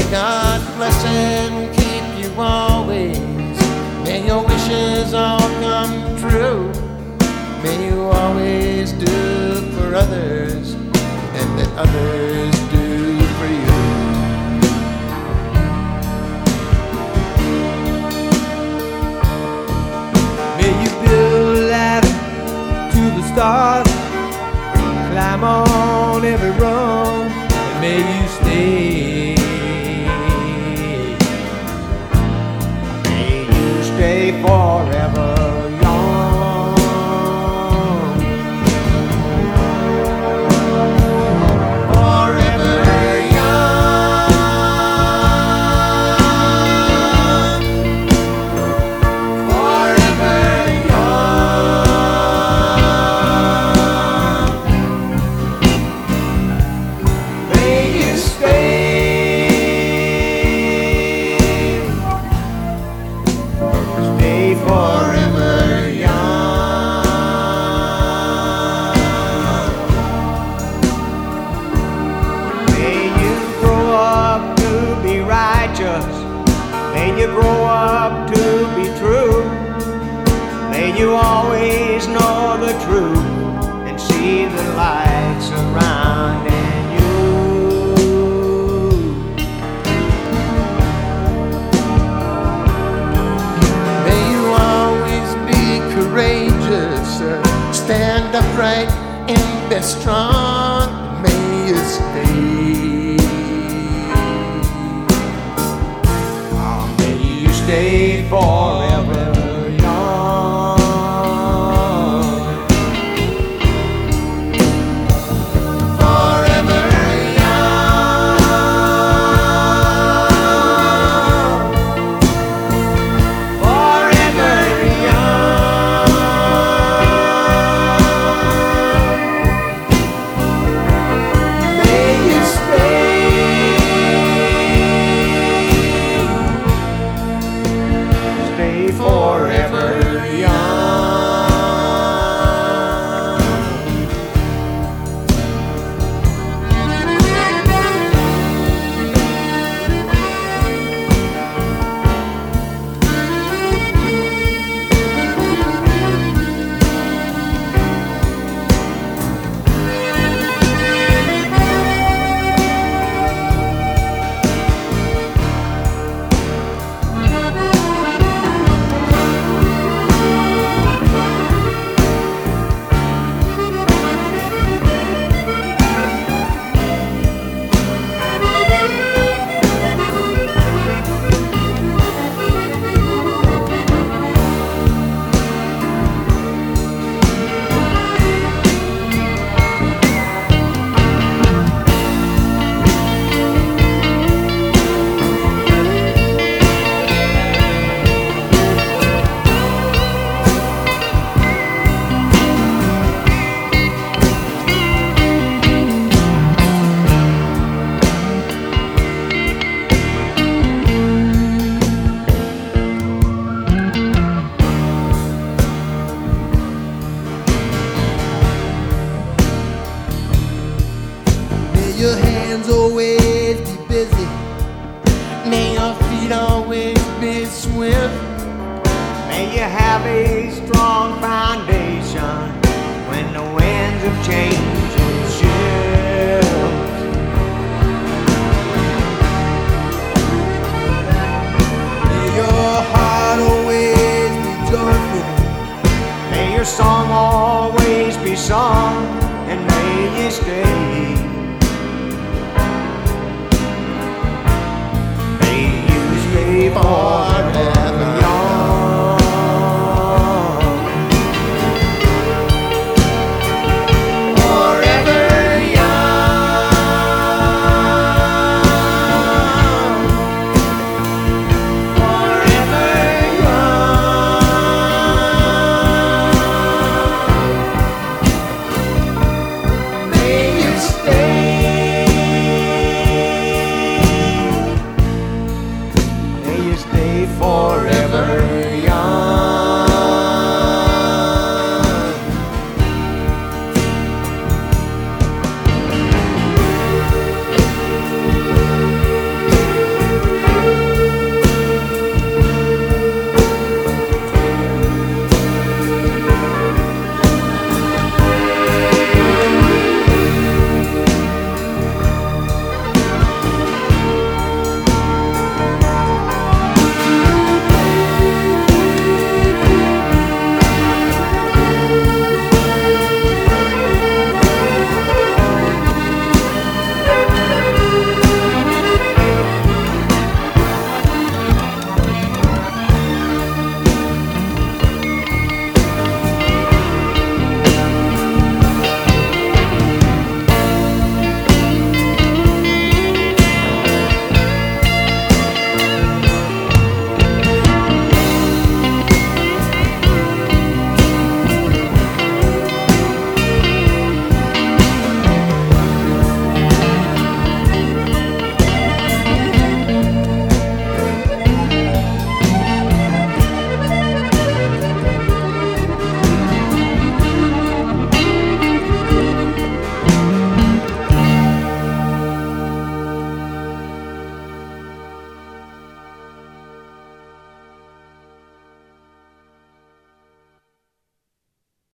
God bless and keep you always. May your wishes all come true. May you always do for others, and that others do for you. May you build a ladder to the stars, climb on every rung, and may you stay. May you stay forever young. Forever young. Forever young. May you stay. Stay forever young. May you grow up to be righteous. May you grow up to be true. May you always know the truth and see the light surrounding you. May you always be courageous, stand upright and be strong. May you stay. May you stay forever young. Forever young. Forever young. May you stay. Stay forever young. May your hands always be busy. May your feet always be swift. May you have a strong foundation when the winds of change will shift. May your heart always be joyful. May your song always be sung, and may you stay. May you stay forever.